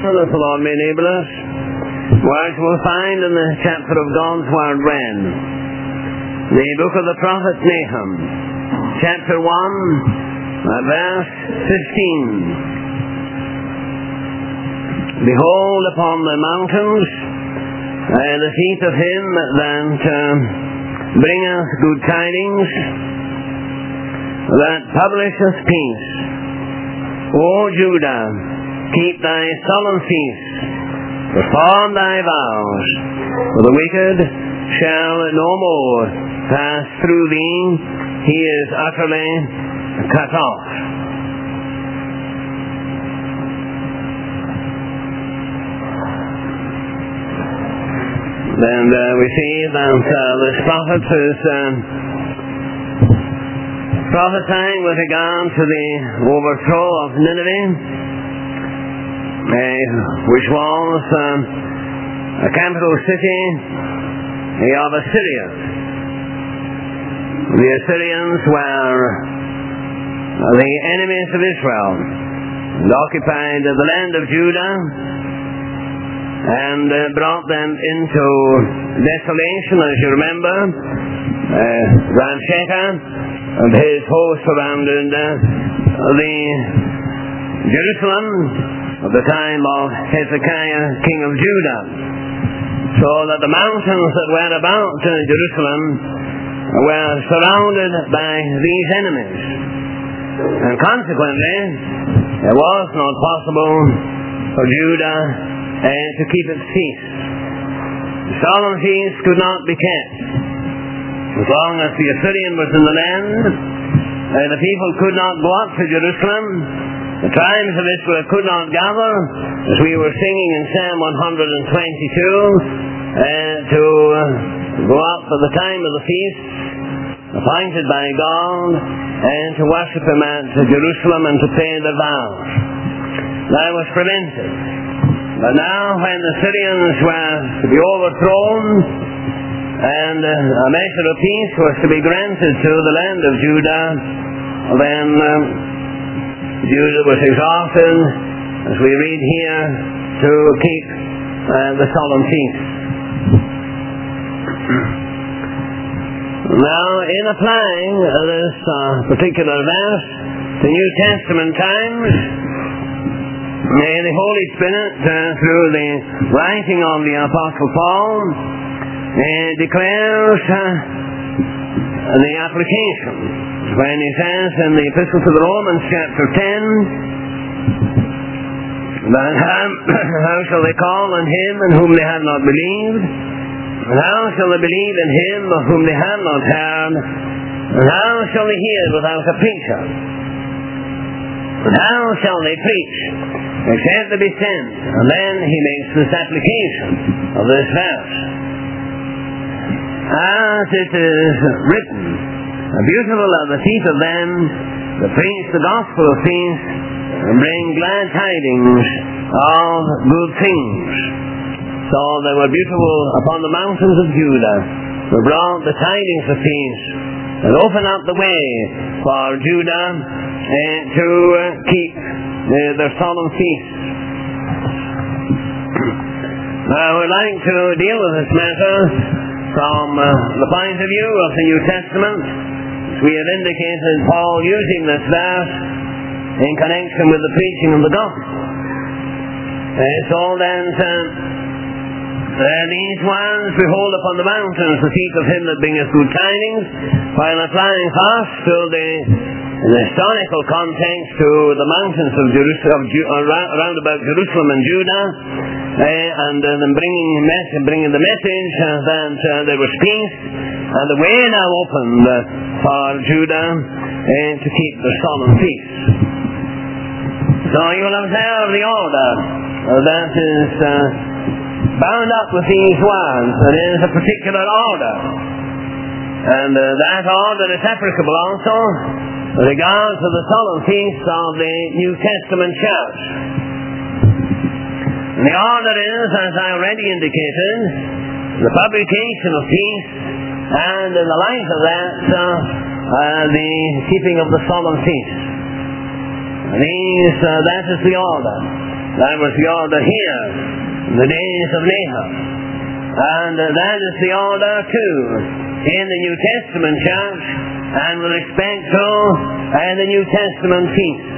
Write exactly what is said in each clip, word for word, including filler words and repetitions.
chapter that the Lord may enable us, which we'll find in the chapter of God's Word read, the book of the prophet Nahum, chapter one, verse fifteen. Behold upon the mountains uh, the feet of him that uh, bringeth good tidings, that publisheth peace. O Judah, keep thy solemn feasts, perform thy vows, for the wicked shall no more pass through thee, he is utterly cut off. And uh, we see that uh, this prophet is uh, prophesying with regard to the overthrow of Nineveh, uh, which was uh, a capital city of Assyria. The Assyrians were the enemies of Israel and occupied the land of Judah and uh, brought them into desolation, as you remember. Uh, Rabshakeh and his host surrounded uh, the Jerusalem at the time of Hezekiah, king of Judah, so that the mountains that were about uh, Jerusalem were surrounded by these enemies, and consequently it was not possible for Judah uh, to keep its feast. The solemn feast could not be kept. As long as the Assyrian was in the land, uh, the people could not go up to Jerusalem. The tribes of Israel could not gather, as we were singing in Psalm one hundred twenty-two, uh, to uh, go up at the time of the feast, appointed by God, and to worship Him at Jerusalem and to pay their vows. That was prevented. But now, when the Syrians were to be overthrown, and uh, a measure of peace was to be granted to the land of Judah, then um, Judah was exhorted, as we read here, to keep uh, the solemn feast. Now, in applying this uh, particular verse to New Testament times, may the Holy Spirit, uh, through the writing of the Apostle Paul, uh, declares uh, the application when he says in the Epistle to the Romans, chapter ten, that how, how shall they call on him in whom they have not believed? And how shall they believe in him of whom they have not heard? And how shall they hear without a preacher? And how shall they preach except they be sent? And then he makes this application of this verse. As it is written, beautiful are the feet of them that preach the gospel of peace and bring glad tidings of good things. So they were beautiful upon the mountains of Judah, who brought the tidings of peace and opened up the way for Judah uh, to uh, keep uh, their solemn feasts. Now I would like to deal with this matter from uh, the point of view of the New Testament. As we have indicated, Paul using this verse in connection with the preaching of the gospel. Uh, so then uh, Uh, these ones behold upon the mountains the feet of him that bringeth good tidings, while applying fast to the, the historical context to the mountains of Jerusalem, of, around about Jerusalem and Judah, uh, and uh, then bringing, mes- bringing the message uh, that uh, there was peace, and the way now opened uh, for Judah uh, to keep the solemn feast. So you will observe the order uh, that is Uh, bound up with these words. It is a particular order, and uh, that order is applicable also with regard to the solemn feasts of the New Testament church. And the order is, as I already indicated, the publication of peace, and in the light of that, uh, uh, the keeping of the solemn feast. And these, uh, that is the order. That was the order here in the days of Nahum. And uh, that is the order too in the New Testament church and with respect to uh, the New Testament feast.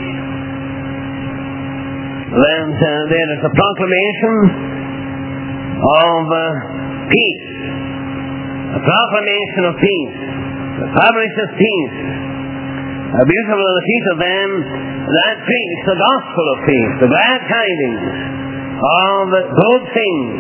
Then uh, there is a proclamation of uh, peace. A proclamation of peace. The publish of peace. A beautiful are the feet of them that preach the gospel of peace, the glad tidings of good things.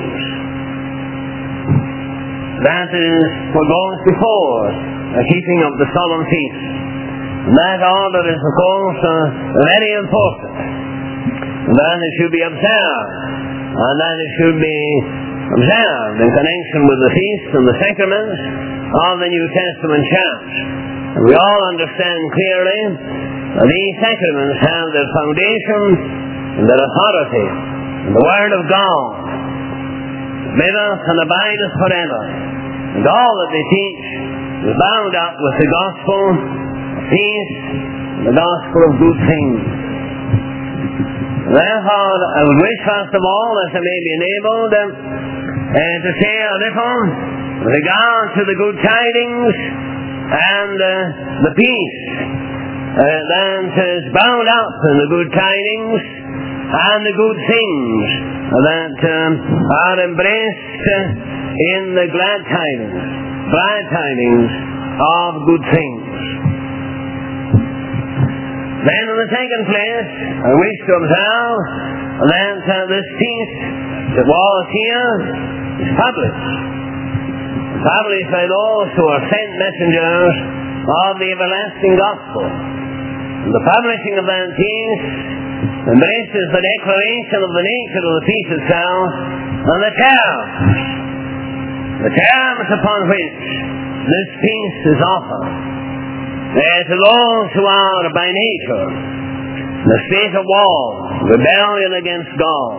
That is what goes before the keeping of the solemn feast. And that order is, of course, uh, very important. And that it should be observed. And that it should be observed in connection with the feasts and the sacraments of the New Testament church. And we all understand clearly that these sacraments have their foundation and their authority in the Word of God. Liveth and abideth forever. And all that they teach is bound up with the gospel of peace and the gospel of good things. Therefore, I would wish first of all that I may be enabled uh, uh, to say a little with regard to the good tidings and uh, the peace uh, that is bound up in the good tidings and the good things that um, are embraced uh, in the glad tidings, glad tidings of good things. Then in the second place, I wish to observe that uh, this peace that was here is published. Published by those who are sent messengers of the everlasting gospel. And the publishing of that peace embraces the declaration of the nature of the peace itself and the terms, the terms upon which this peace is offered. Uh, to those who are by nature in a state of war, rebellion against God.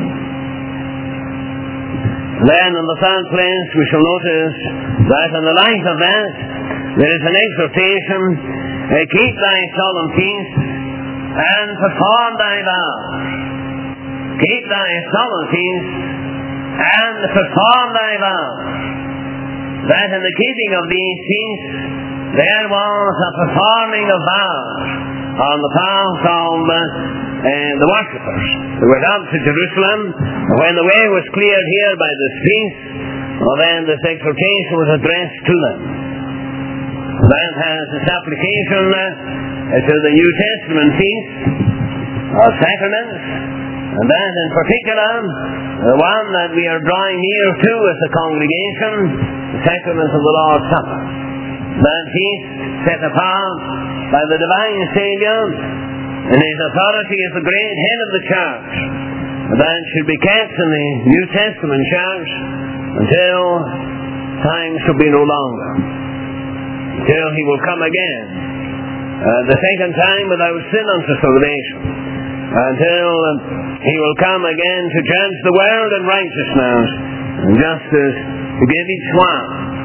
Then in the third place we shall notice that in the light of that there is an exhortation, uh, keep thy solemn feast and perform thy vows. Keep thy solemn feast and perform thy vows. That in the keeping of these feasts there was a performing of vows on the part of uh, uh, the worshippers who went up to Jerusalem. And when the way was cleared here by this feast, well, then this exhortation was addressed to them. That has its application uh, to the New Testament feast of sacraments, and that in particular, the one that we are drawing near to as a congregation, the sacrament of the Lord's Supper. That feast set apart by the divine Saviour and his authority as the great head of the church. That should be kept in the New Testament church until time shall be no longer. Until he will come again. Uh, the second time without sin unto salvation. Until uh, he will come again to judge the world in righteousness and justice to give each one.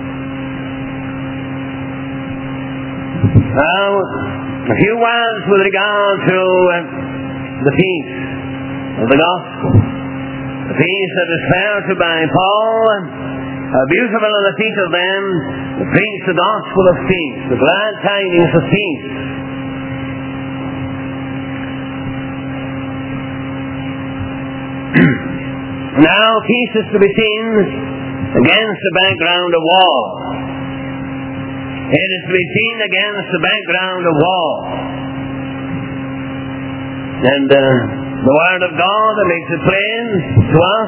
Now, a few words with regard to uh, the peace of the gospel. The peace that is referred to by Paul, uh, beautiful are the feet of them that preach the gospel of peace, the glad tidings of peace. Now, peace is to be seen against the background of war. It is to be seen against the background of war. And uh, the Word of God makes it plain to us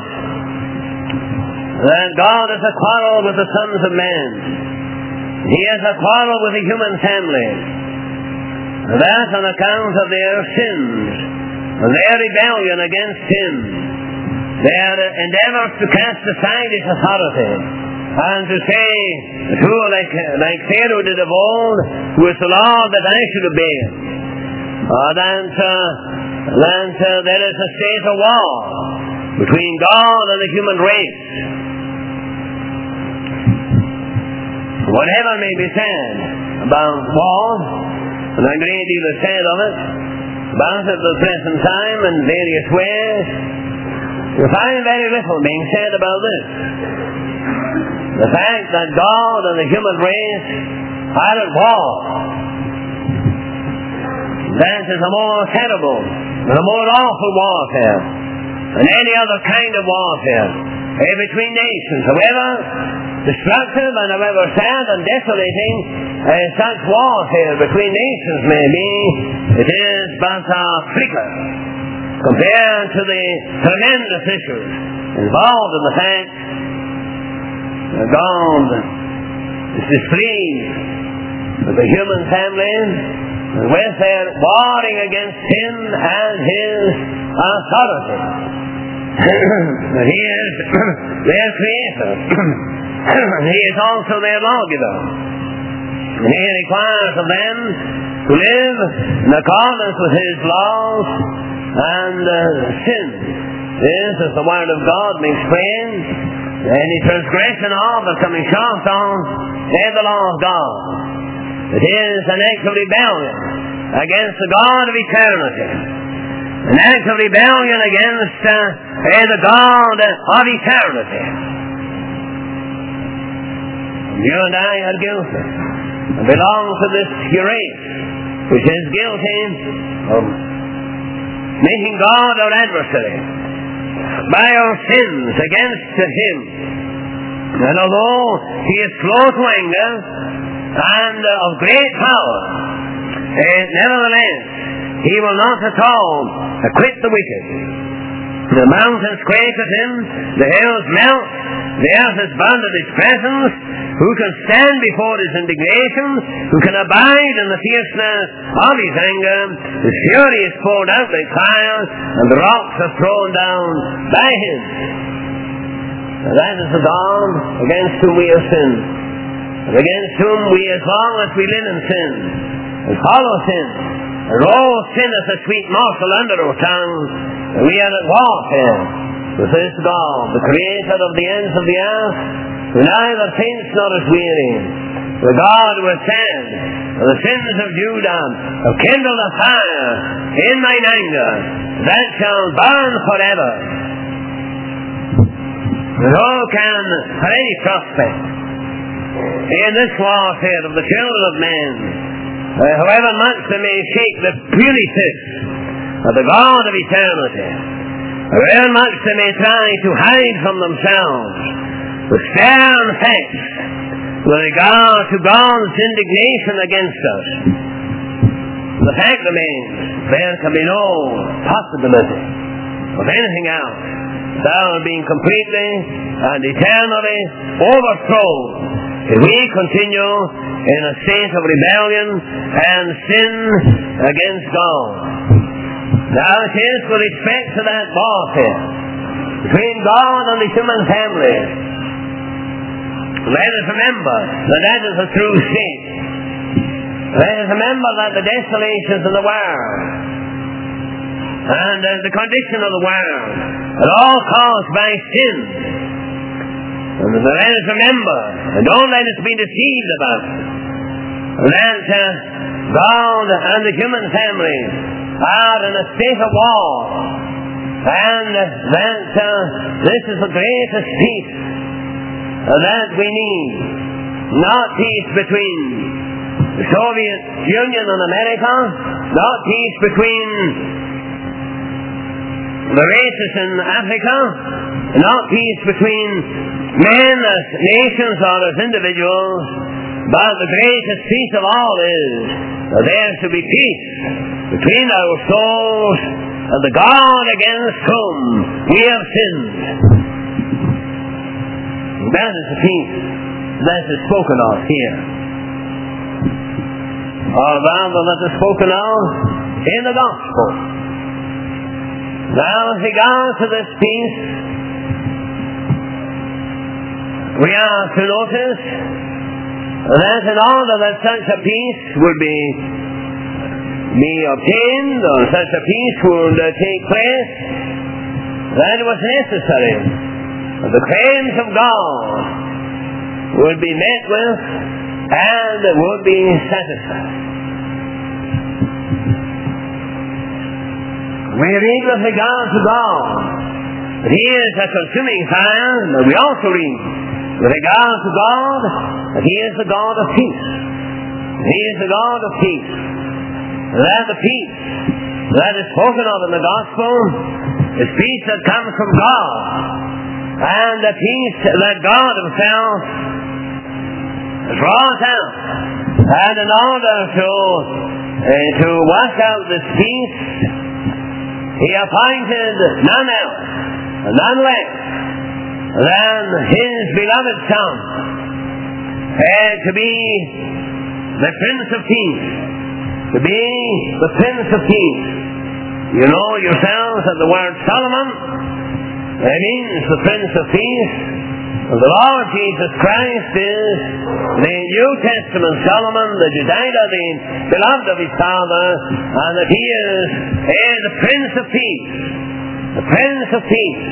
that God has a quarrel with the sons of men. He has a quarrel with the human family. That on account of their sins, their rebellion against Him, their endeavours to cast aside His authority, and to say, who like, like Pharaoh did of old, who is the Lord that I should obey him. Uh, that uh, that uh, there is a state of war between God and the human race. Whatever may be said about war, and a great deal is said of it, But at the present time, in various ways, you find very little being said about this. The fact that God and the human race are at war. That is a more terrible and a more awful warfare than any other kind of warfare eh, between nations. However destructive and however sad and desolating eh, such warfare between nations may be, it is but a flicker compared to the tremendous issues involved in the fact that God is displeased with the human family and with their warring against sin and his authority. That he is their creator. He is also their lawgiver. And he requires of them to live in accordance with his laws, and uh, sin is, as the Word of God makes plain, any transgression of or coming short of the law of God. It is an act of rebellion against the God of eternity. An act of rebellion against uh, the God of eternity. You and I are guilty and belong to this race which is guilty of making God our adversary by our sins against him. And although he is slow to anger and uh, of great power, uh, nevertheless he will not at all acquit the wicked. The mountains quake at him, the hills melt, the earth is burned at his presence. Who can stand before his indignation? Who can abide in the fierceness of his anger? His fury is poured out like fire, and the rocks are thrown down by him. Now that is the God against whom we have sinned, and against whom we, as long as we live in sin and follow sin, and roll sin as a sweet morsel under our tongue, and we are at warfare with this God, the creator of the ends of the earth, who neither faints nor is weary, the God who has said, for the sins of Judah have kindled a fire in mine anger, that shall burn forever. And who can, for any prospect, in this warfare of the children of men, uh, however much they may shake the puny fist of the God of eternity, however much they may try to hide from themselves the stern facts with regard to God's indignation against us, the fact remains there can be no possibility of anything else without being completely and eternally overthrown if we continue in a state of rebellion and sin against God. Now it is with respect to that warfare between God and the human family. Let us remember that that is a true state. Let us remember that the desolations of the world and uh, the condition of the world are all caused by sin. And let us remember, and don't let us be deceived about it, that uh, God and the human family are in a state of war, and that uh, this is the greatest peace that we need. Not peace between the Soviet Union and America, not peace between the races in Africa, not peace between men as nations or as individuals, but the greatest peace of all is that there should be peace between our souls and the God against whom we have sinned. That is the peace that is spoken of here. Or rather that is spoken of in the gospel. Now with regard to this peace, we are to notice that in order that such a peace would be, be obtained, or such a peace would uh, take place, that it was necessary that the claims of God would be met with and would be satisfied. We read with regard to God that He is a consuming fire, but we also read with regard to God that He is the God of peace. He is the God of peace. That the peace that is spoken of in the gospel is peace that comes from God, and the peace that God Himself has brought out. And in order to uh, to work out this peace, He appointed none else, none less than His beloved Son uh, to be the Prince of Peace, to be the Prince of Peace. You know yourselves that the word Solomon uh, means the Prince of Peace. And the Lord Jesus Christ is the New Testament Solomon, the Jedidah, the beloved of His Father, and that He is uh, the Prince of Peace. The Prince of Peace.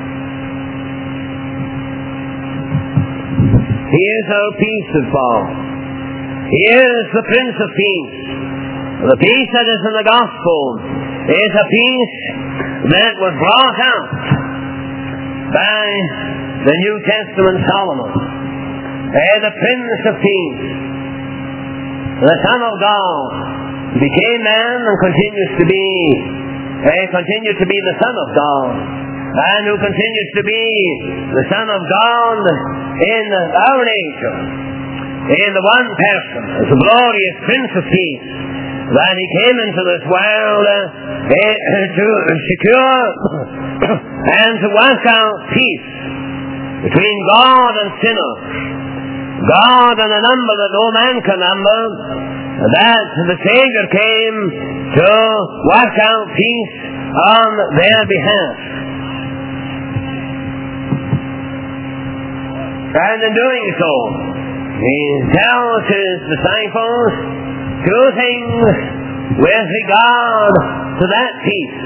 He is our peace, says Paul. He is the Prince of Peace. The peace that is in the gospel is a peace that was brought out by the New Testament Solomon, uh, the Prince of Peace, the Son of God, became man and continues to be, uh, continued to be the Son of God, and who continues to be the Son of God in our nature, in the one person, as the glorious Prince of Peace, that He came into this world uh, uh, to secure and to work out peace between God and sinners, God in a number that no man can number, that the Saviour came to work out peace on their behalf. And in doing so, He tells His disciples two things with regard to that peace.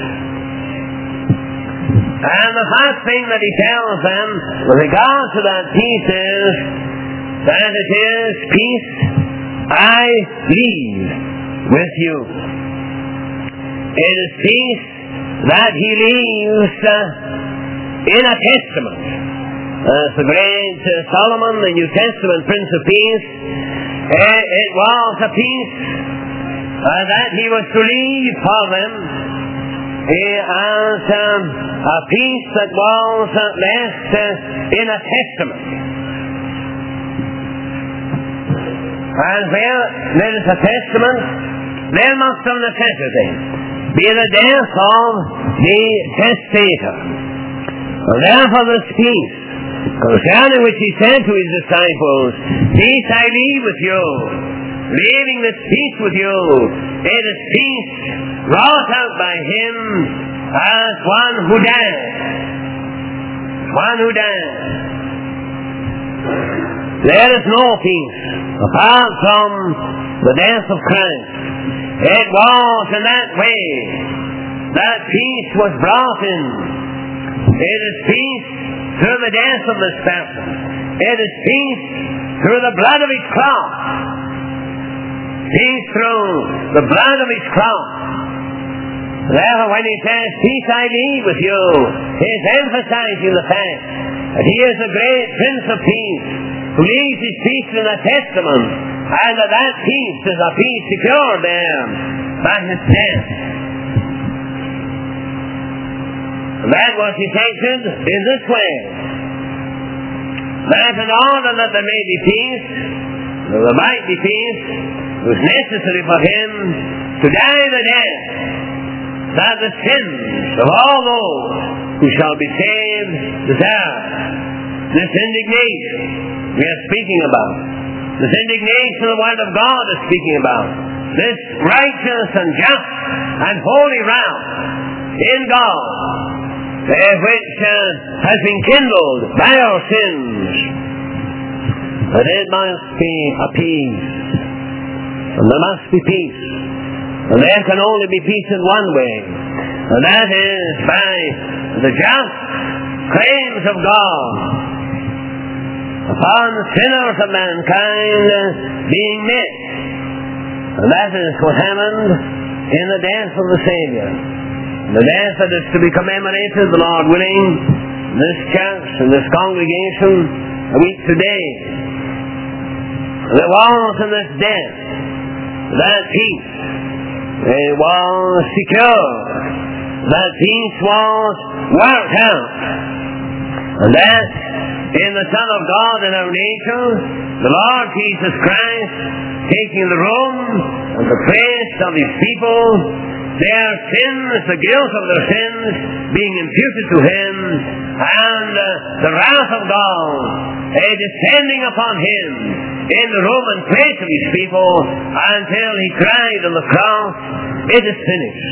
And the first thing that He tells them with regard to that peace is that it is peace I leave with you. It is peace that He leaves uh, in a testament. As the great uh, Solomon, the New Testament Prince of Peace, uh, it was a peace uh, that He was to leave for them as um, a peace that was uh, left uh, in a testament. And where there is a testament, there must of necessity be the death of the testator. And therefore this peace, concerning which He said to His disciples, peace I leave with you, leaving this peace with you, it is peace wrought out by Him as one who died. One who died. There is no peace apart from the death of Christ. It was in that way that peace was brought in. It is peace through the death of this person. It is peace through the blood of His cross. Peace through the blood of His cross. Therefore, when He says, peace I leave with you, He is emphasizing the fact that He is the great Prince of Peace, who leaves His peace in a testament, and that that peace is a peace secured there by His death. That was effected in this way, that in order that there may be peace, that there might be peace, it was necessary for Him to die the death that the sins of all those who shall be saved deserve. This indignation we are speaking about, this indignation the Word of God is speaking about, this righteous and just and holy wrath in God, which uh, has been kindled by our sins, that it must be appeased, and there must be peace, and there can only be peace in one way, and that is by the just claims of God upon the sinners of mankind being met. And that is what happened in the death of the Saviour. The death that is to be commemorated, the Lord willing, in this church and this congregation a week today. There was in this death that peace. It was secure. That peace was worked out. And that in the Son of God in our nature, the Lord Jesus Christ, taking the room and the place of His people, their sins, the guilt of their sins, being imputed to Him, and uh, the wrath of God uh, descending upon Him in the room and place of His people, until He cried on the cross, "It is finished."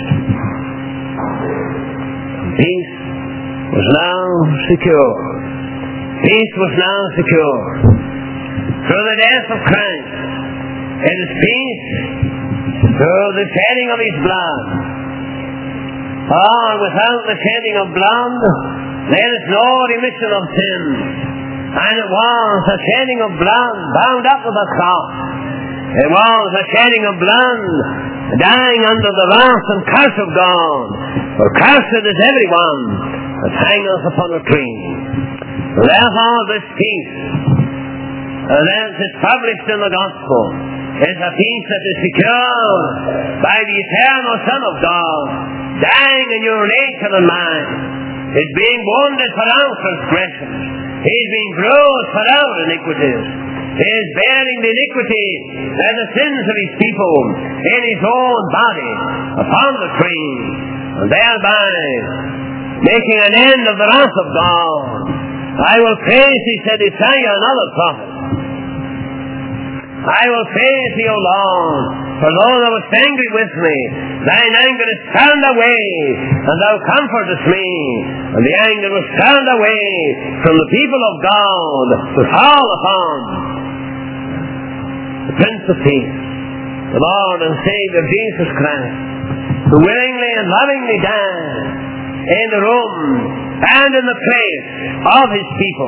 Peace was now secure. Peace was now secure. Through the death of Christ, it is peace. Through the shedding of His blood. For without the shedding of blood, there is no remission of sin. And it was a shedding of blood bound up with the cross. It was a shedding of blood, dying under the wrath and curse of God. For cursed is everyone that hangeth upon a tree. Therefore this peace, that is published in the gospel, is a peace that is secured by the eternal Son of God, dying in your nature and mine. Is being wounded for our transgressions. He is being bruised for our iniquities. He is bearing the iniquity and the sins of His people in His own body upon the tree, and thereby making an end of the wrath of God. I will praise Thee, said Isaiah, another prophet. I will praise Thee, O Lord, for though Thou wast angry with me, Thine anger is turned away, and Thou comfortest me. And the anger was turned away from the people of God to fall upon the Prince of Peace, the Lord and Saviour Jesus Christ, who willingly and lovingly died in the room and in the place of His people,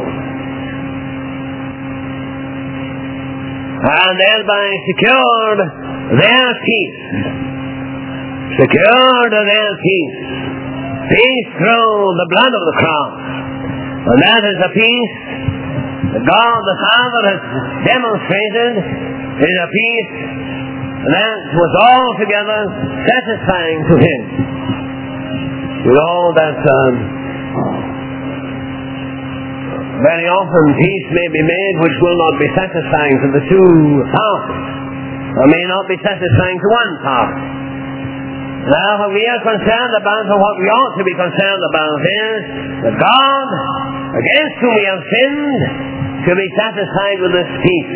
and thereby secured their peace. Secured their peace. Peace through the blood of the cross. And that is a peace that God the Father has demonstrated, is a peace that was altogether satisfying to Him. You know that um, very often peace may be made which will not be satisfying to the two parties, or may not be satisfying to one party. Now, what we are concerned about, or what we ought to be concerned about, is that God, against whom we have sinned, should be satisfied with this peace.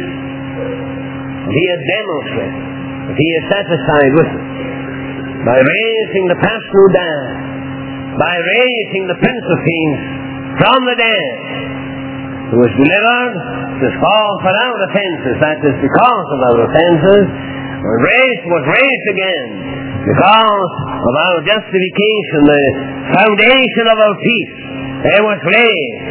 And He has demonstrated that He is satisfied with it by raising the past who died, by raising the Prince of Peace from the dead, who was delivered to fall for our offences, that is, because of our offences, and raised, was raised again because of our justification, the foundation of our peace. It was raised.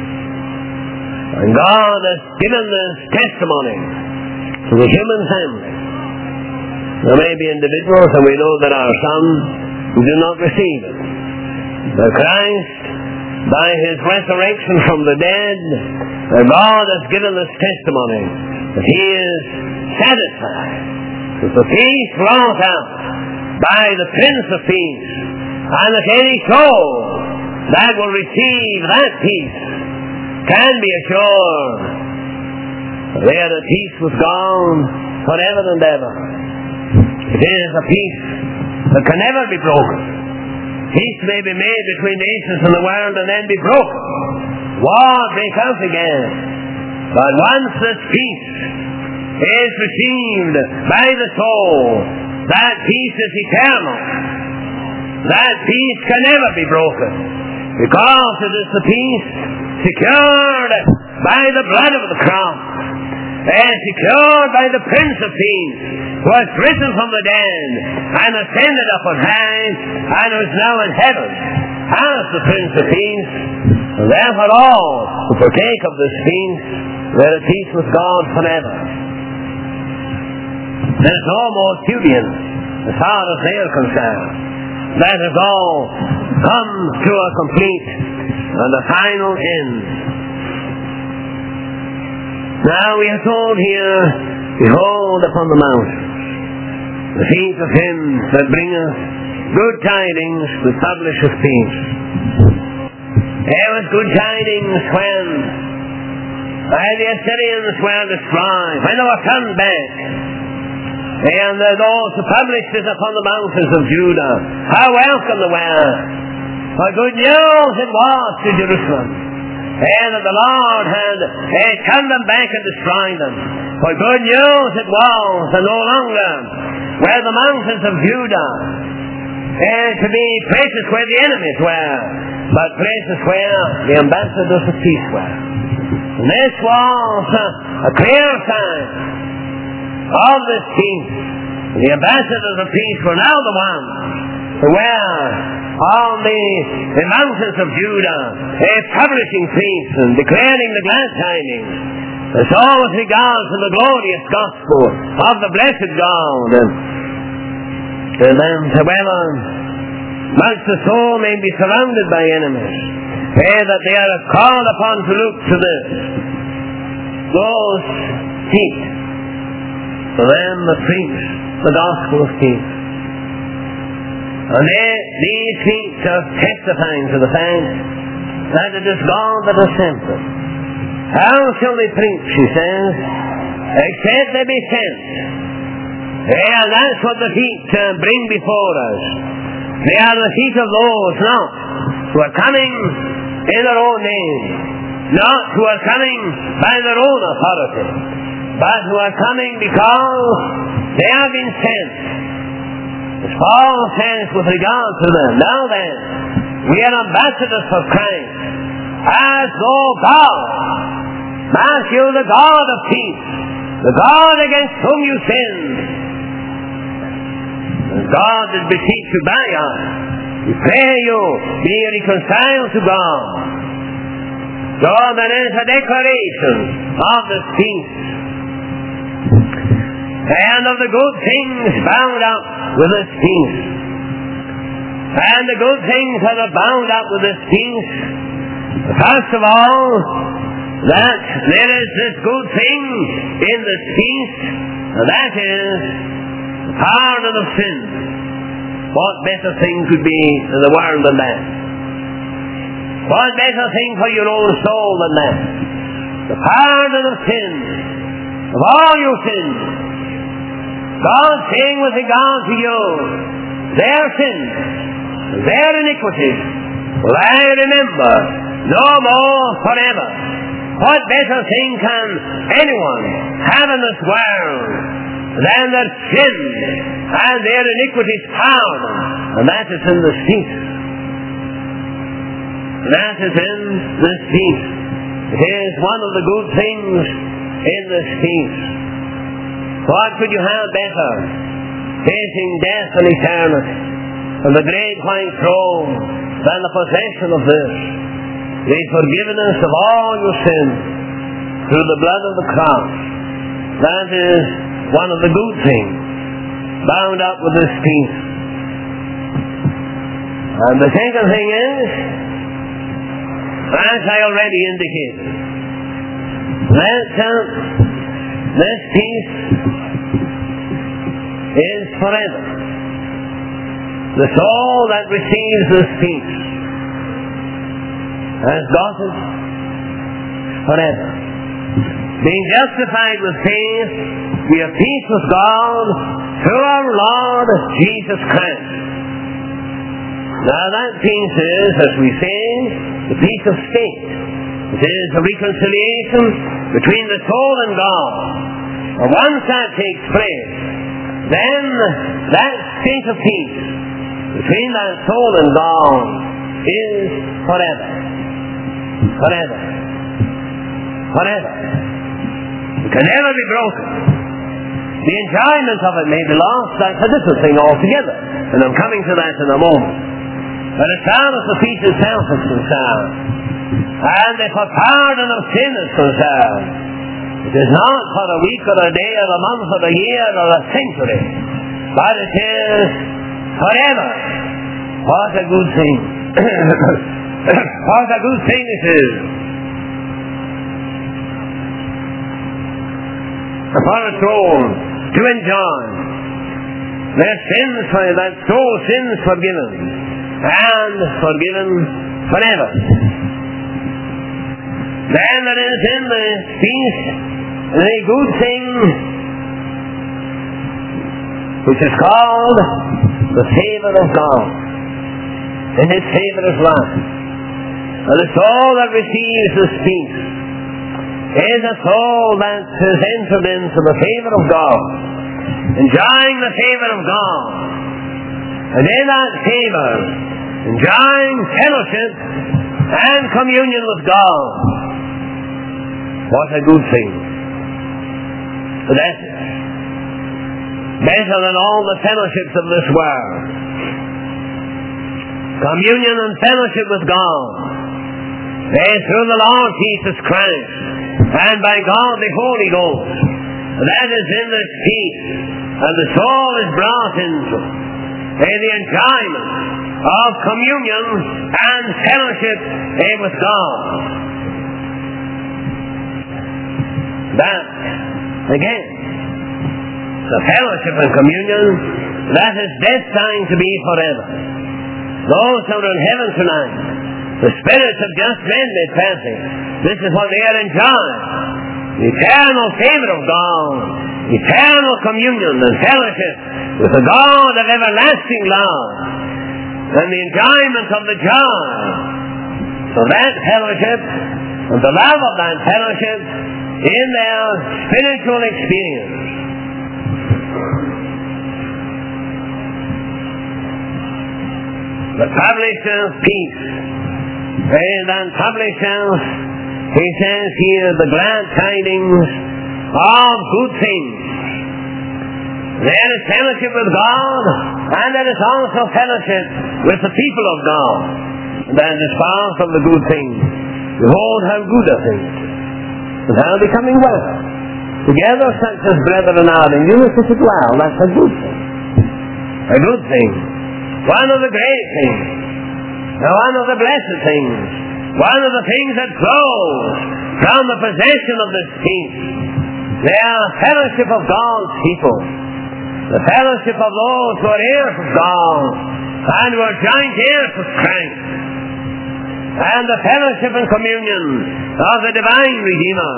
And God has given this testimony to the human family. There may be individuals, and we know there are some, who do not receive it. But Christ, by His resurrection from the dead, God has given us testimony that He is satisfied with the peace wrought out by the Prince of Peace, and that any soul that will receive that peace can be assured there that peace was gone forever and ever. It is a peace that can never be broken. Peace may be made between nations in the world and then be broken. War break out again. But once this peace is received by the soul, that peace is eternal. That peace can never be broken, because it is the peace secured by the blood of the cross, and secured by the Prince of Peace, who has risen from the dead and ascended up on high, and who is now in heaven as the Prince of Peace. And therefore all who partake of this peace will have peace with God forever. There's no more Cubians as far as they are concerned. let us all come to a complete and a final end. Now we are told here, behold upon the mountain the feet of him that bringeth good tidings, that publisheth peace. There was good tidings when while the Assyrians were destroyed, when they were turned back, and uh, those who published it upon the mountains of Judah, how welcome they were. For good news it was to Jerusalem, and that the Lord had uh, turned them back and destroyed them. For good news it was, and no longer were the mountains of Judah uh, to be places where the enemies were, but places where the ambassadors of peace were. And this was uh, a clear sign of this peace. The ambassadors of peace were now the ones who were on the, the mountains of Judah, uh, publishing peace and declaring the glad tidings. And so with regard to the glorious gospel of the blessed God. And then, however much the soul may be surrounded by enemies, eh, that they are called upon to look to this, those feet, for them that preach the gospel of peace. And they, these feet are testifying to the fact that it is God that has sent them. How shall they preach, he says, except they be sent? Yeah, that's what the feet uh, bring before us. They are the feet of those not who are coming in their own name, not who are coming by their own authority, but who are coming because they have been sent. As Paul says with regard to them, now then, we are ambassadors for Christ, as though God, Matthew, the God of peace, the God against whom you sinned, God that beseech you by us, we pray you be reconciled to God. So there is a declaration of this peace, and of the good things bound up with this peace. And the good things that are bound up with this peace, first of all, that there is this good thing in this peace, and that is pardon of sin. What better thing could be in the world than that? What better thing for your own soul than that? The pardon of sin, of all your sins. God saying with regard to you, their sins, their iniquities, will I remember no more forever. What better thing can anyone have in this world than their sin and their iniquities pardoned? And that is in this peace. That is in this peace. It is one of the good things in this peace. What could you have better? Facing death and eternity and the great white throne than the possession of this, the forgiveness of all your sins through the blood of the cross. That is one of the good things bound up with this peace. And the second thing is, as I already indicated, that uh, this peace is forever. The soul that receives this peace has got it forever. Being justified with faith, we have peace with God through our Lord Jesus Christ. Now that peace is, as we say, the peace of state. It is a reconciliation between the soul and God. And once that takes place, then that state of peace between that soul and God is forever. Forever. Forever. It can never be broken. The enjoyment of it may be lost. That's a different thing altogether. And I'm coming to that in a moment. But as far as the peace itself is concerned, and if a pardon of sin is concerned, it is not for a week or a day or a month or a year or a century, but it is forever. What a good thing. What a good thing it is. Upon a throne to enjoy their sins, for that soul sins forgiven and forgiven forever. Then there is in the peace the good thing which is called the favour of God. In His favour is life. And the soul that receives this peace is a soul that has entered into the favour of God, enjoying the favour of God. And in that favour, enjoying fellowship and communion with God. What a good thing. That's better than all the fellowships of this world. Communion and fellowship with God. They through the Lord Jesus Christ and by God the Holy Ghost. That is in this peace. And the soul is brought into in the enjoyment of communion and fellowship with God. That, again, the fellowship and communion, that is destined to be forever. Those who are in heaven tonight, the spirits have just read me passing. This is what they are enjoying. The eternal favour of God, eternal communion and fellowship with the God of everlasting love, and the enjoyment of the joy of that fellowship, and the love of that fellowship in their spiritual experience. The publisher of peace, and then publishers, he says here, the glad tidings of good things. There is fellowship with God, and there is also fellowship with the people of God. And that is part of the good things. Behold how good are things, and how becoming well. Together such as brethren are in unity to dwell, that's a good thing. A good thing. One of the great things. One of the blessed things. One of the things that flows from the possession of this peace. They are fellowship of God's people. The fellowship of those who are heirs of God and who are joint heirs with Christ. And the fellowship and communion of the divine Redeemer.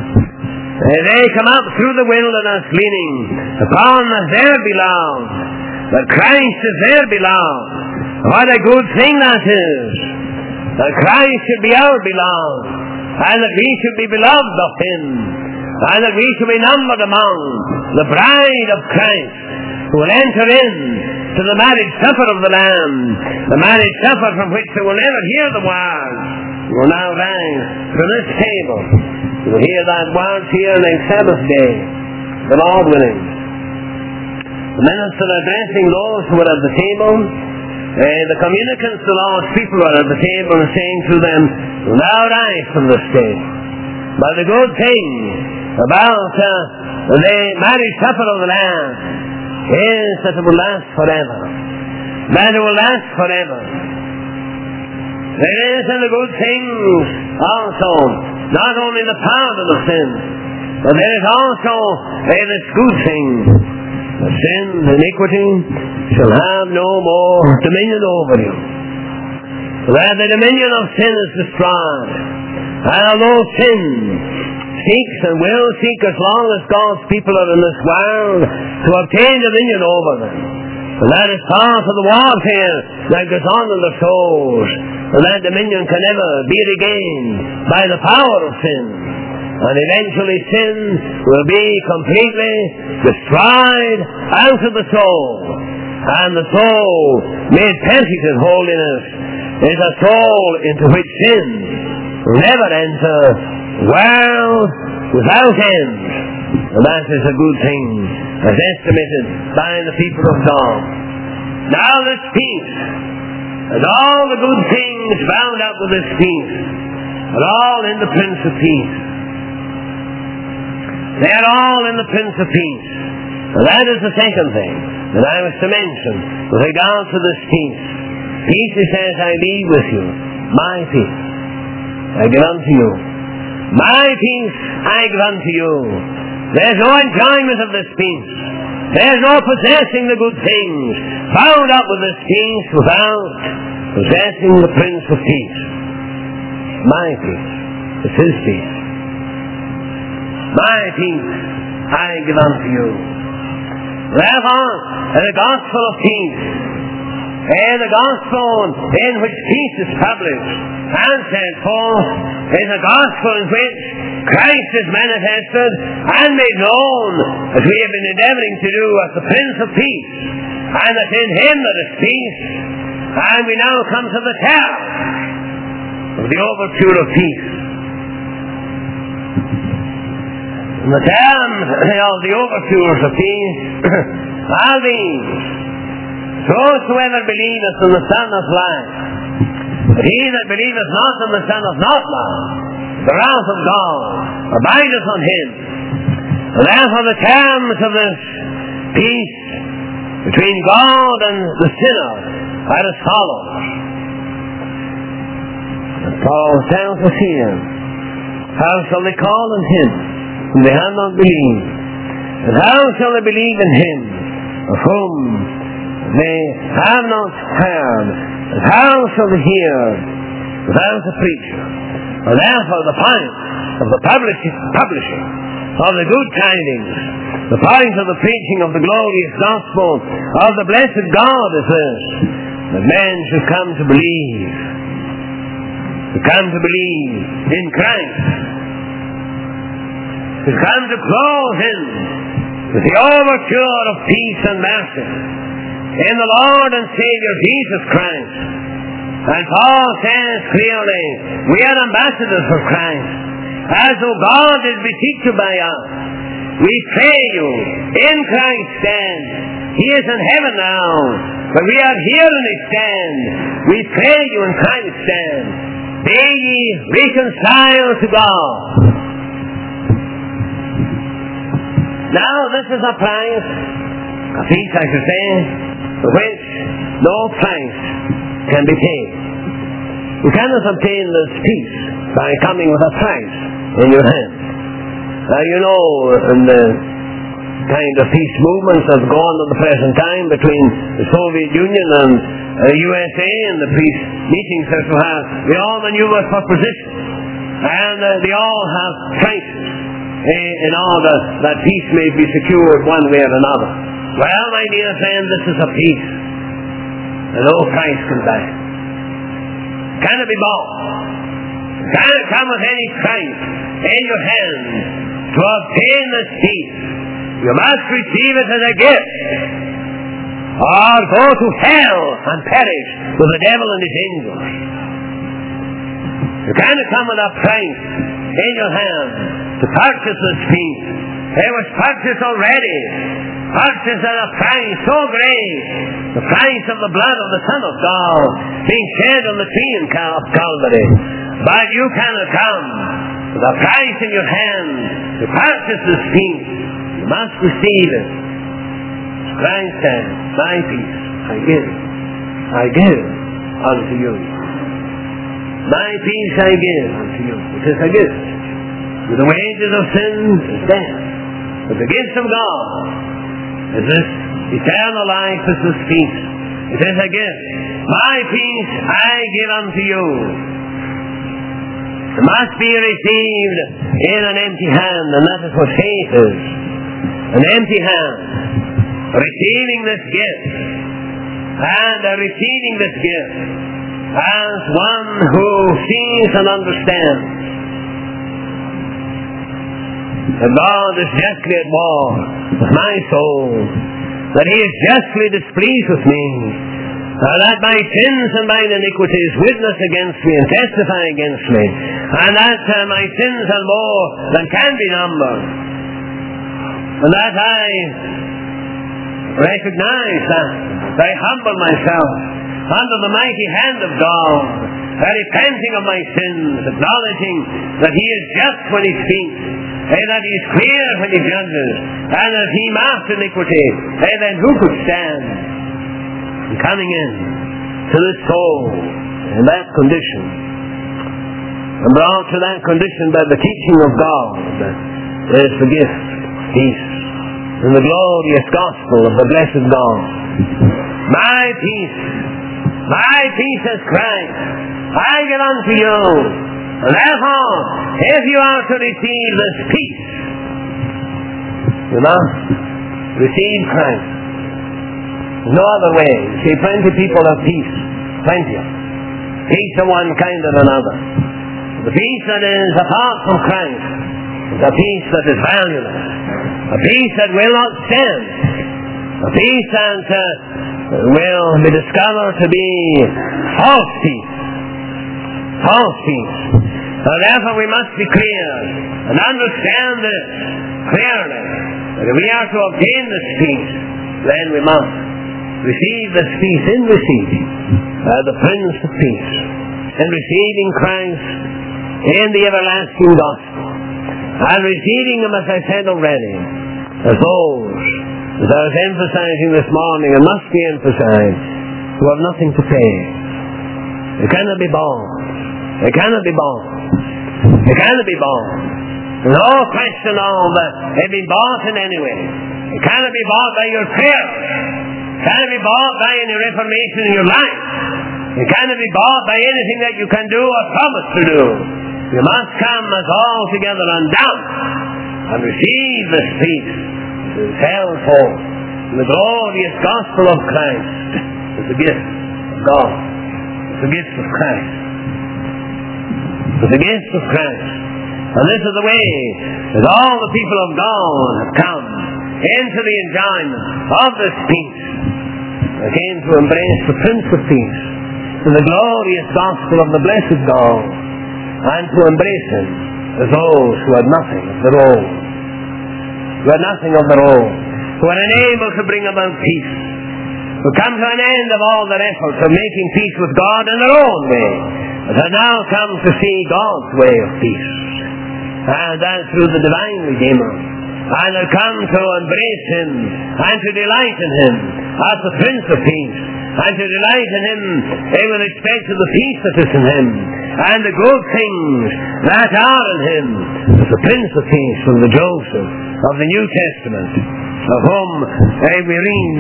They come up through the wilderness leaning upon their beloved. That Christ is their beloved. What a good thing that is. That Christ should be our beloved. And that we should be beloved of Him. And that we should be numbered among the bride of Christ, who will enter in to the marriage supper of the Lamb, the marriage supper from which they will never hear the word. You will now rise from this table. You will hear that word here next Sabbath day, the Lord willing. The minister addressing those who were at the table, uh, the communicants, the Lord's people were at the table and saying to them, now rise from this day. But the good thing about uh, the marriage supper of the Lamb is that it will last forever. That it will last forever. There is in the good things also not only the pardon of sin, but there is also uh, this good thing. The sin, the iniquity shall have no more dominion over you. Where the dominion of sin is destroyed, and although sin seeks and will seek as long as God's people are in this world to obtain dominion over them. And that is part of the warfare that goes on in their souls. And that dominion can never be regained by the power of sin. And eventually sin will be completely destroyed out of the soul. And the soul made perfect in holiness is a soul into which sin will never enter, world without end. And that is a good thing, as estimated by the people of God. Now this peace, and all the good things bound up with this peace, are all in the Prince of Peace. They are all in the Prince of Peace. And that is the second thing that I was to mention with regard to this peace. Peace, he says, I leave with you. My peace I give unto you. My peace I give unto you. There's no enjoyment of this peace. There's no possessing the good things bound up with this peace without possessing the Prince of Peace. My peace. It's his peace. My peace I give unto you. Therefore, the gospel of peace, and the gospel in which peace is published and set forth, is a gospel in which Christ is manifested and made known, as we have been endeavoring to do, as the Prince of Peace, and that in him there is peace. And we now come to the term of the overture of peace. And the terms of the overtures of peace are these: whosoever believeth in the Son of Life, but he that believeth not in the Son of not life, the wrath of God abideth on him. And therefore the terms of this peace between God and the sinner are as follows. And Paul tells us here, how shall they call on him whom they have not believed? And how shall they believe in him of whom they have not heard? And how shall they hear without a preacher? And therefore the point of the publishing, publishing of the good tidings, the point of the preaching of the glorious gospel of the blessed God is this: that men should come to believe, to come to believe in Christ, to come to close in with the overture of peace and mercy in the Lord and Savior Jesus Christ. And Paul says clearly, we are ambassadors for Christ, as though God is beseeched by us. We pray you in Christ's stead. He is in heaven now, but we are here in his stead. We pray you in Christ's stead. Be ye reconciled to God. Now this is a price, a peace I should say, for which no price can be paid. You cannot obtain this peace by coming with a price in your hand. Now you know, in the kind of peace movements that go on at the present time between the Soviet Union and the U S A, and the peace meetings that we have, they all maneuver for position, and uh, they all have prices in order that peace may be secured one way or another. Well, my dear friend, this is a peace that no price can buy. Can it be bought? Can it come with any price in your hand to obtain this peace? You must receive it as a gift, or go to hell and perish with the devil and his angels. You cannot come with a price in your hand to purchase this peace. It was purchased already, purchased at a price so great, the price of the blood of the Son of God being shed on the tree in Cal- Calvary. But you cannot come with a price in your hand to purchase this peace. You must receive it. Christ said, my peace I give, I give unto you. My peace I give unto you. It is a gift. For the wages of sin is death, but the gift of God is this eternal life, is this peace. It is a gift. My peace I give unto you. It must be received in an empty hand, and that is what faith is. An empty hand, receiving this gift, and uh, receiving this gift as one who sees and understands that God is justly at war with my soul, that he is justly displeased with me, uh, that my sins and mine iniquities witness against me and testify against me, and that uh, my sins are more than can be numbered, and that I recognize that I humble myself under the mighty hand of God, repenting of my sins, acknowledging that he is just when he speaks, and that he is clear when he judges, and that he marks iniquity, and then who could stand? And coming in to the soul in that condition, and brought to that condition by the teaching of God, is the gift of peace in the glorious gospel of the blessed God. My peace, my peace is Christ, I give unto you. And therefore, if you are to receive this peace, you must receive Christ. There's no other way. You see, plenty of people have peace. Plenty of peace of one kind and another. The peace that is apart from Christ is a peace that is valueless. A peace that will not stand. A peace that uh, will be discovered to be false peace. False peace. And therefore we must be clear and understand this clearly. That if we are to obtain this peace, then we must receive this peace in receiving uh, the Prince of Peace, in receiving Christ in the everlasting gospel, and receiving Him, as I said already, as those, as I was emphasizing this morning, and must be emphasized, who have nothing to pay. They cannot be bought. They cannot be bought. They cannot be bought. There's no question of uh, it being bought in any way. It cannot be bought by your prayers. It cannot be bought by any reformation in your life. It cannot be bought by anything that you can do or promise to do. You must come as altogether undone and receive this peace that is held forth in the glorious gospel of Christ. It's the gift of God. It's the gift of Christ. It's the gift of Christ. And this is the way that all the people of God have come into the enjoyment of this peace. They came to embrace the Prince of Peace in the glorious gospel of the blessed God, and to embrace Him as those who had nothing of their own, who had nothing of their own, who are unable to bring about peace, who come to an end of all their efforts of making peace with God in their own way, but have now come to see God's way of peace, and that through the divine Redeemer, and have come to embrace Him and to delight in Him as the Prince of Peace, and to delight in Him with respect to the peace that is in Him and the good things that are in Him, as the Prince of Peace from the Joseph of the New Testament, of whom eh, we read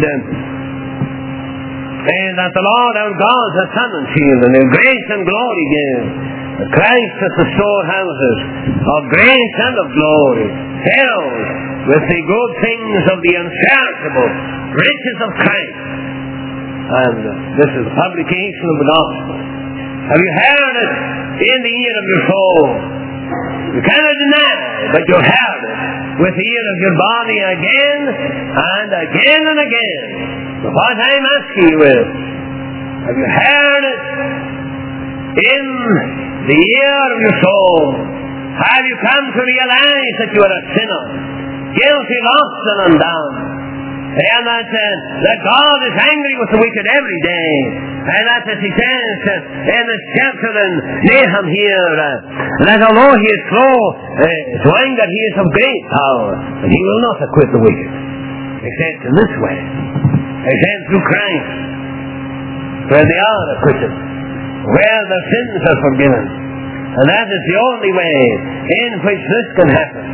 eh, that the Lord our God has Son and Shield, and in grace and glory give. Christ at the storehouses of grace and of glory, filled with the good things of the unsearchable riches of Christ. And this is the publication of the gospel. Have you heard it in the ear of your soul? You cannot deny, but you heard it with the ear of your body again and again and again. But what I'm asking you is, have you heard it in the ear of your soul? Have you come to realize that you are a sinner, guilty, lost and undone, and that, uh, that God is angry with the wicked every day, and that, as He says uh, in this chapter in Nahum here, uh, that although He is slow uh, to anger, He is of great power, and He will not acquit the wicked, except in this way, except through Christ, where they are acquitted, where their sins are forgiven. And that is the only way in which this can happen.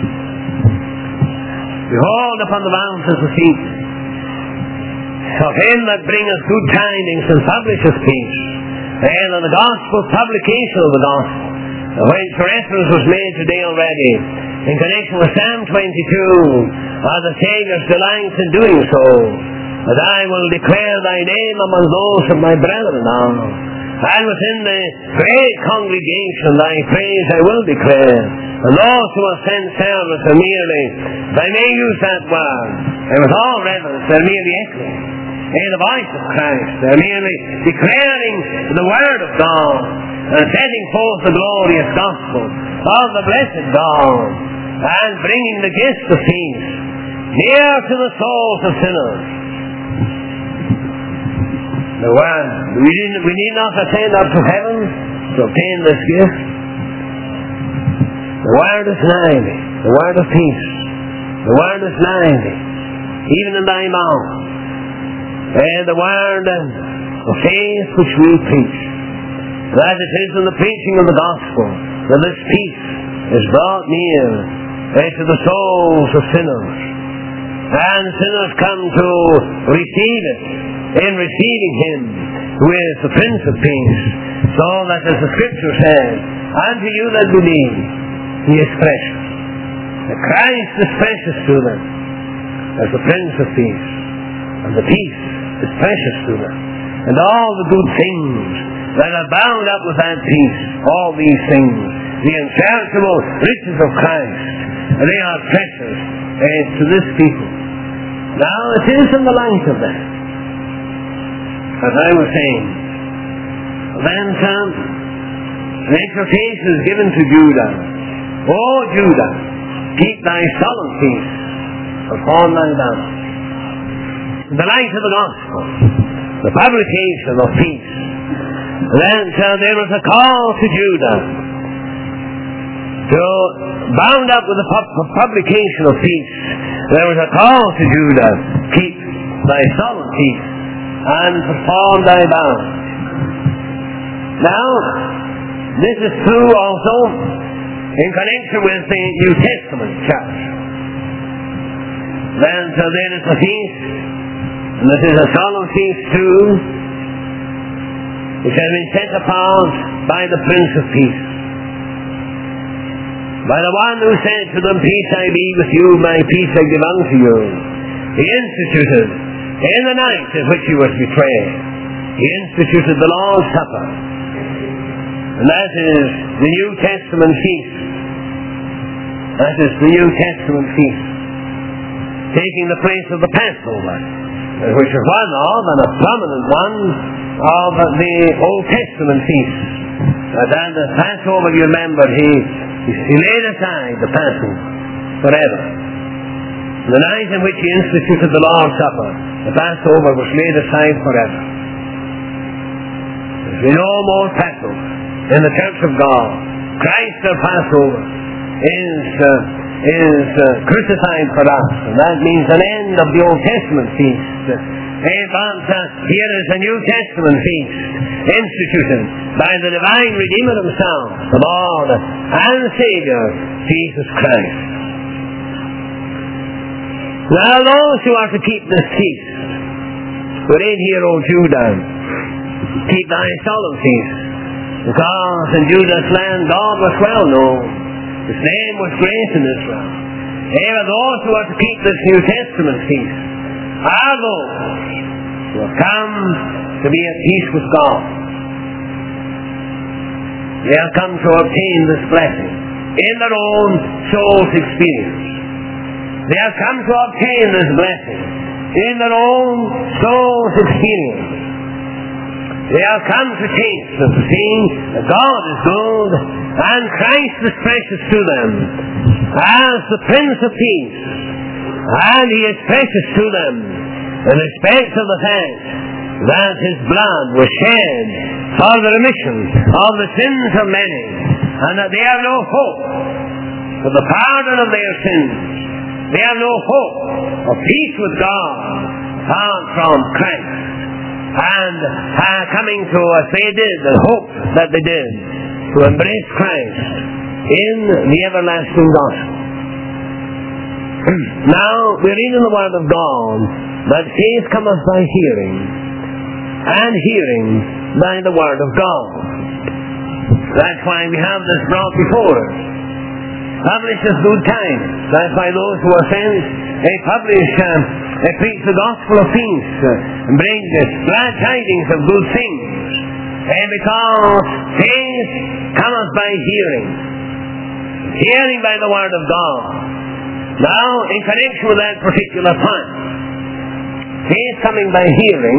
Behold upon the mountains the feet of Him that bringeth good tidings and publisheth peace, and on the gospel publication of the gospel, of which reference was made today already, in connection with Psalm twenty-two, as the Saviour's delight in doing so, that I will declare Thy name among those of my brethren now. And within the great congregation Thy praise I will declare. And those who have sent service are merely, if I may use that word, and with all reverence, they're merely echoing in the voice of Christ. They're merely declaring the word of God and setting forth the glorious gospel of the blessed God, and bringing the gift of peace near to the souls of sinners. The word, we, didn't, we need not ascend up to heaven to obtain this gift. The word is nigh thee, the word of peace. The word is nigh thee, even in thy mouth. And the word the faith which we preach. That it is in the preaching of the gospel that this peace is brought near to the souls of sinners. And sinners come to receive it in receiving Him who is the Prince of Peace. So that as the Scripture says, unto you that believe, He is precious. The Christ is precious to them as the Prince of Peace. And the peace is precious to them. And all the good things that are bound up with that peace, all these things, the unsearchable riches of Christ, they are precious uh, to this people. Now it is in the light of that, as I was saying, then um, an exhortation is given to Judah. O Judah, keep thy solemn peace upon thy bounds. The light of the gospel, the publication of peace. Then uh, there was a call to Judah to bound up with the pub- publication of peace. There was a call to Judah, keep thy solemn peace and perform thy vows. Now, this is true also in connection with the New Testament church. Then so there is a feast, and this is a solemn feast too, which has been set apart by the Prince of Peace. By the one who said to them, peace I be with you, my peace I give unto you. He instituted, in the night in which he was betrayed, he instituted the Lord's Supper. And that is the New Testament feast. That is the New Testament feast, taking the place of the Passover, which is one of, and a prominent one, of the Old Testament feast. But at the Passover, you remember, he, he laid aside the Passover forever. The night in which he instituted the Lord's Supper, the Passover was laid aside forever. There's been no more Passover in the Church of God. Christ our Passover is uh, is uh, crucified for us, and that means an end of the Old Testament feast. Hey, but uh, here is a New Testament feast instituted by the divine Redeemer himself, the Lord and Savior, Jesus Christ. Now those who are to keep this feast, we're in here, O Judah, keep thy solemn feast, because in Judah's land God was well known. His name was great in Israel. Even those who are to keep this New Testament feast are those who have come to be at peace with God. They have come to obtain this blessing in their own soul's experience. They have come to obtain this blessing in their own soul's experience. They have come to taste and to see that God is good and Christ is precious to them as the Prince of Peace, and He is precious to them in respect of the fact that His blood was shed for the remission of the sins of many, and that they have no hope for the pardon of their sins. They have no hope of peace with God apart from Christ, and uh, coming to, as they did, the hope that they did, to embrace Christ in the everlasting gospel. Now, we read in the Word of God that faith cometh by hearing, and hearing by the Word of God. That's why we have this brought before us. Publish as good times. That's why those who are sent, they publish, um, they preach the gospel of peace, uh, and bring the glad tidings of good things. And because faith cometh by hearing, hearing by the Word of God. Now, in connection with that particular point, faith coming by hearing,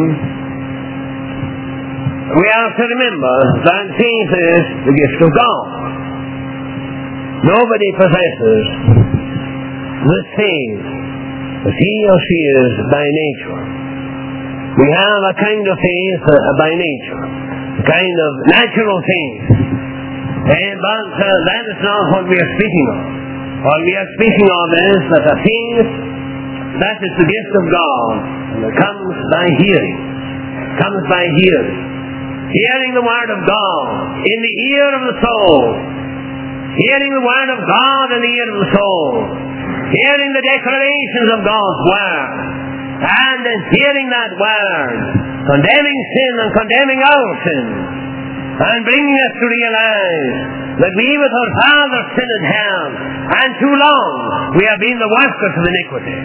we have to remember that faith is the gift of God. Nobody possesses this faith as he or she is by nature. We have a kind of faith uh, by nature, a kind of natural faith. And, but uh, that is not what we are speaking of. What we are speaking of is that a faith that is the gift of God, and it comes by hearing. comes by hearing. Hearing the Word of God in the ear of the soul. Hearing the Word of God in the ear of the soul. Hearing the declarations of God's Word. And then hearing that Word, condemning sin and condemning our sin. And bringing us to realize that we with our fathers sinned in hell, and too long we have been the workers of iniquity.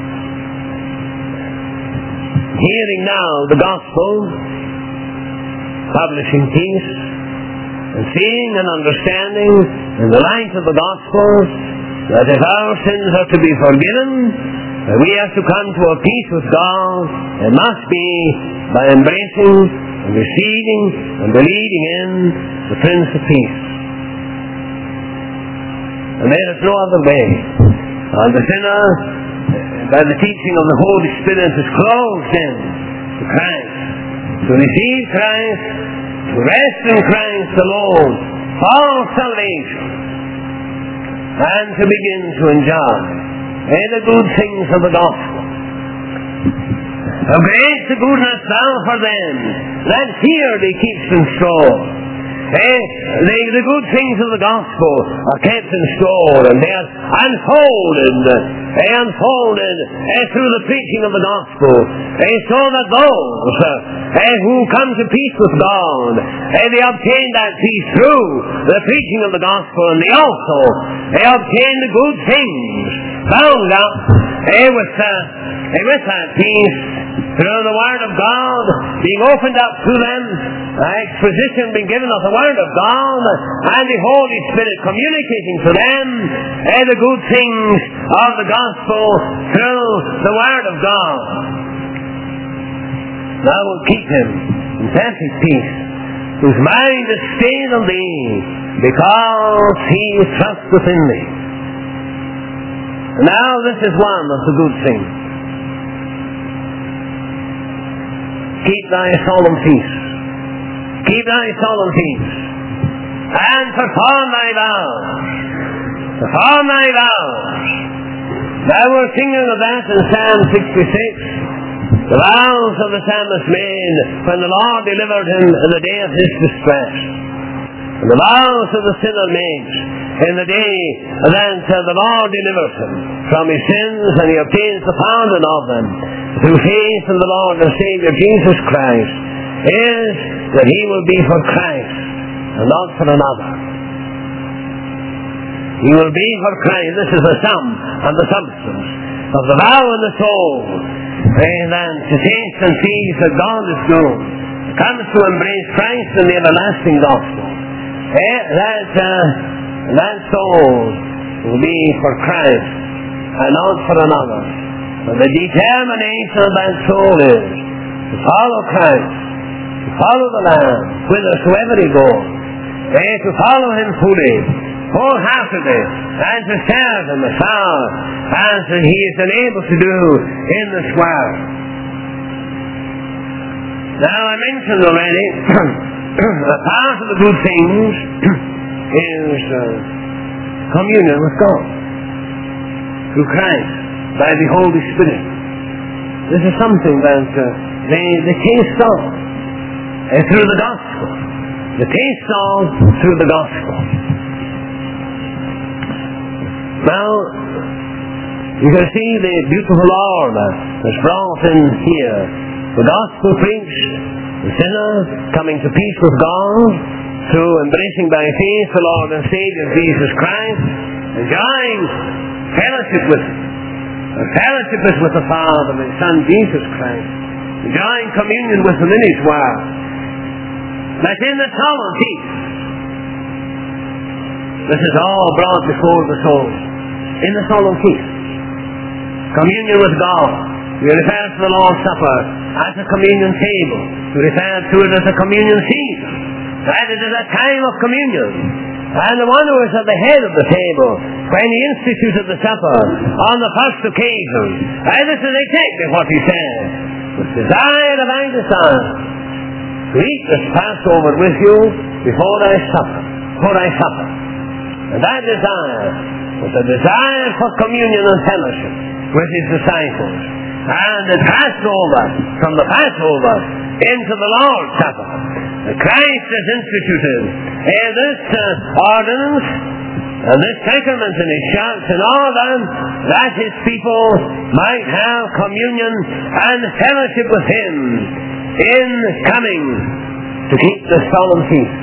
Hearing now the gospel, publishing peace, and seeing and understanding in the light of the gospel that if our sins are to be forgiven, that we have to come to a peace with God, it must be by embracing and receiving and believing in the Prince of Peace. And there is no other way. And the sinner, by the teaching of the Holy Spirit, is closed in to Christ, to receive Christ, to rest in Christ alone, for salvation, and to begin to enjoy the good things of the gospel. How great the goodness thou for them that fear thee keeps in store. Eh, the, the good things of the gospel are kept in store, and they are unfolded, eh, unfolded eh, through the preaching of the gospel, eh, so that those eh, who come to peace with God, eh, they obtain that peace through the preaching of the gospel, and they also eh, obtain the good things bound up eh, with, uh, eh, with that peace through the Word of God being opened up to them, uh, exposition being given of the Word of God, and the Holy Spirit communicating to them uh, the good things of the gospel through the Word of God. Thou wilt keep him in perfect peace, whose mind is stayed on thee, because he trusteth in thee. Now this is one of the good things. Keep thy solemn peace. Keep thy solemn peace. And perform thy vows. Perform thy vows. Now we're singing of that in Psalm sixty-six. The vows of the psalmist made when the Lord delivered him in the day of his distress. And the vows of the sinner makes in the day that uh, the Lord delivers him from his sins, and he obtains the pardon of them through faith in the Lord and Savior Jesus Christ, is that he will be for Christ and not for another. He will be for Christ. This is the sum and the substance of the vow in the soul, and then to taste and see that God is good, comes to embrace Christ and the everlasting gospel. Eh, that, uh, that soul will be for Christ and not for another. But the determination of that soul is to follow Christ, to follow the Lamb, whithersoever he goes, eh, to follow him fully, wholeheartedly, and to serve him as far as he is enabled to do in this world. Now I mentioned already a part of the good things is uh, communion with God through Christ by the Holy Spirit. This is something that uh, they, they taste of uh, through the gospel. They taste of through the gospel. Now, you can see the beautiful order that's brought in here. The gospel preached, the sinner coming to peace with God through embracing by faith the Lord and Savior Jesus Christ, enjoying fellowship with Him. Fellowship is with the Father and His Son Jesus Christ, enjoying communion with Him in His Word. That's in the solemn peace. This is all brought before the soul in the solemn peace. Communion with God. We refer to the Lord's Supper as a communion table. We refer to it as a communion season. That it is a time of communion. And the one who is at the head of the table, when he instituted the supper on the first occasion, and this is exactly what he said: "With desire of thy desire to eat this Passover with you before thy supper, before thy supper." And that desire was a desire for communion and fellowship with his disciples. And the Passover, from the Passover, into the Lord's Supper. Christ has instituted uh, this uh, ordinance and this sacrament in His church in order that His people might have communion and fellowship with Him in coming to keep the solemn feast.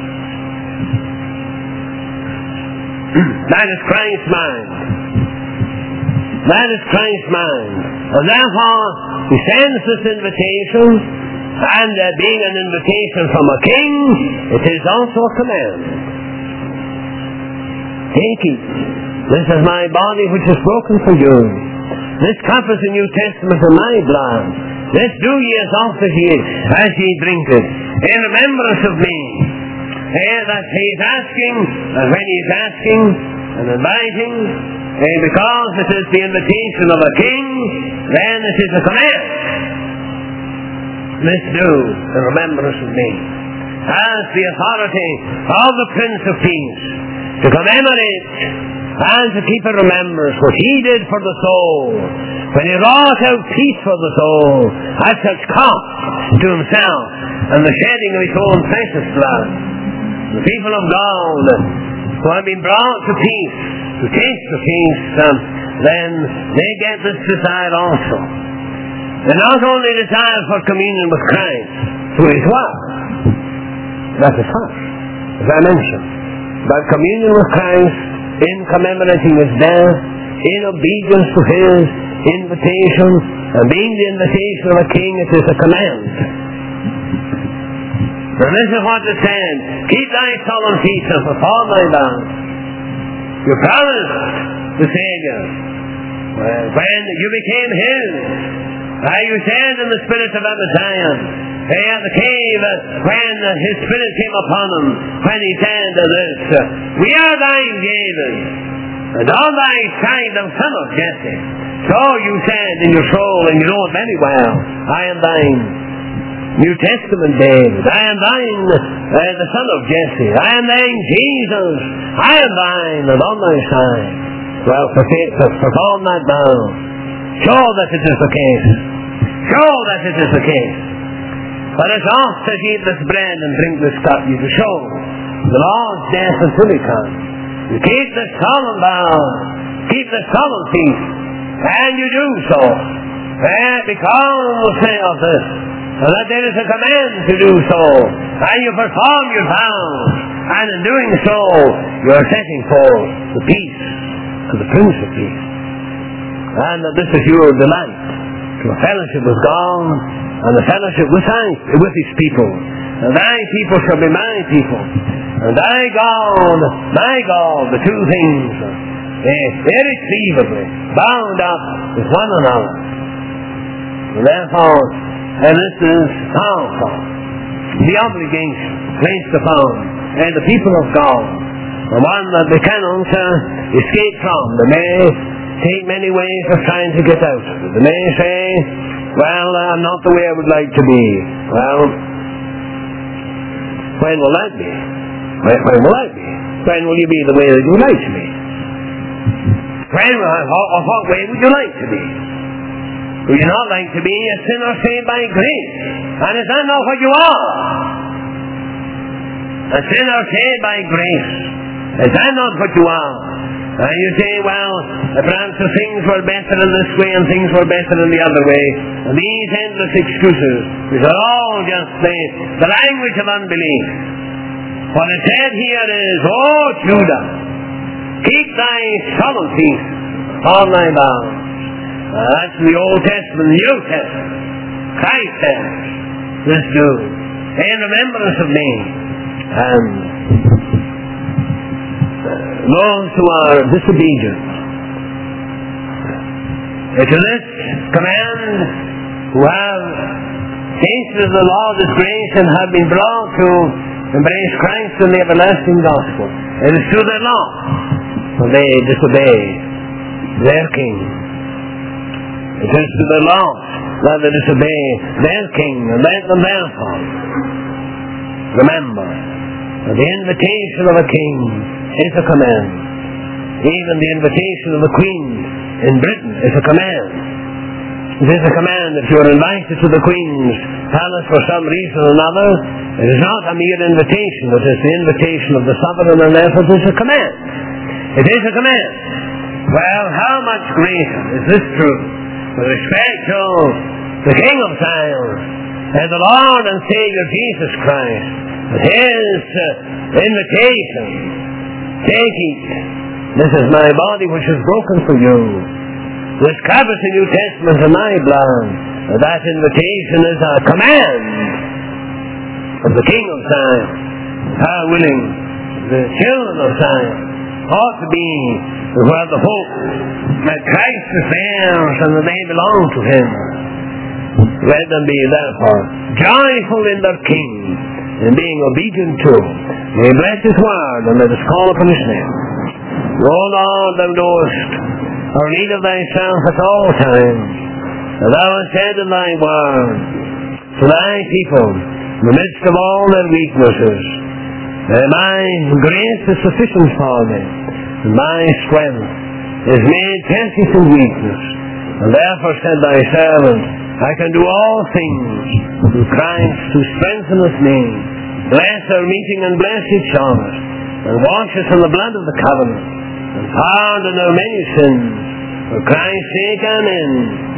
That is Christ's mind. That is Christ's mind. And therefore, He sends this invitation, and uh, being an invitation from a king, it is also a command. Take it. This is my body which is broken for you. This cup is the New Testament of my blood. This do ye as oft as ye, as ye drink it, in remembrance of me. Eh, that He is asking, and when He is asking and inviting, eh, because it is the invitation of a king, then it is a command. This do in remembrance of me. As the authority of the Prince of Peace, to commemorate and to keep in remembrance what He did for the soul, when He wrought out peace for the soul, at such cost to Himself, and the shedding of His own precious blood. The people of God who have been brought to peace, to taste the peace, um, then they get this desire also. They not only desire for communion with Christ through His word, that is first, as I mentioned, but communion with Christ in commemorating His death, in obedience to His invitation, and being the invitation of a king, it is a command. And this is what it said: keep thy solemn feast and perform thy vow. You promised the Saviour when you became His. Uh, you said in the spirit of Amaziah, uh, at the cave, uh, when uh, His Spirit came upon Him, when He said uh, this, uh, we are thine, David, and on thy side the son of Jesse. So you said in your soul, and you know it very well, I am thine. New Testament David, I am thine, uh, the son of Jesse. I am thine, Jesus. I am thine, and on thy side. Well, perform that vow. Show that it is the case. Show that it is the case. For as oft as ye eat this bread and drink this cup, ye do show the Lord's death until He comes. You keep the solemn vow, keep the solemn feast, and you do so. And because of this, and that there is a command to do so, and you perform your vows, and in doing so, you are setting forth the peace to the Prince of Peace. And that this is your delight, to a fellowship with God, and a fellowship with, I, with His people. And thy people shall be my people, and thy God, my God, the two things, eh, irretrievably bound up with one another. And therefore, and this is powerful, the obligation placed upon and the people of God, the one that they cannot uh, escape from. They may take many ways of trying to get out of it. They may say, well, I'm not the way I would like to be. Well, when will that be? When, when will that be? When will you be the way that you would like to be? When, or, or what way would you like to be? Would you not like to be a sinner saved by grace? And is that not what you are? A sinner saved by grace. Is that not what you are? And you say, well, perhaps the things were better in this way and things were better in the other way. And these endless excuses, which are all just the, the language of unbelief. What is said here is, oh Judah, keep thy solemn feast on thy vows. Uh, that's the Old Testament, the New Testament. Christ says, this do, in remembrance of me. And those who are disobedient to this command, who have tasted the Lord's grace and have been brought to embrace Christ and the everlasting gospel, it is through their law, for they disobey their King. It is to the law that they disobey their King, and let them therefore remember that the invitation of a king is a command. Even the invitation of the Queen in Britain is a command. It is a command that you are invited to the Queen's palace for some reason or another, it is not a mere invitation. It is the invitation of the sovereign, and therefore it is a command. It is a command. Well, how much greater is this truth with respect to the King of Zion and the Lord and Savior Jesus Christ, with His uh, invitation, take, eat. This is my body which is broken for you. This cup is the New Testament of my blood. That invitation is a command of the King of Zion. How willing the children of Zion ought to be where the hope that Christ is theirs and that they belong to Him. Let them be therefore joyful in their King, in being obedient to Him. May He bless His word, and let us call upon His name. O Lord, Thou knowest our need of Thyself at all times, and Thou hast said in Thy word to Thy people, in the midst of all their weaknesses, that my grace is sufficient for them, and my strength is made perfect in weakness. And therefore said Thy servant, I can do all things through Christ who strengtheneth me. Bless our meeting and bless each other, and wash us in the blood of the covenant, and pardon our many sins. For Christ's sake, amen.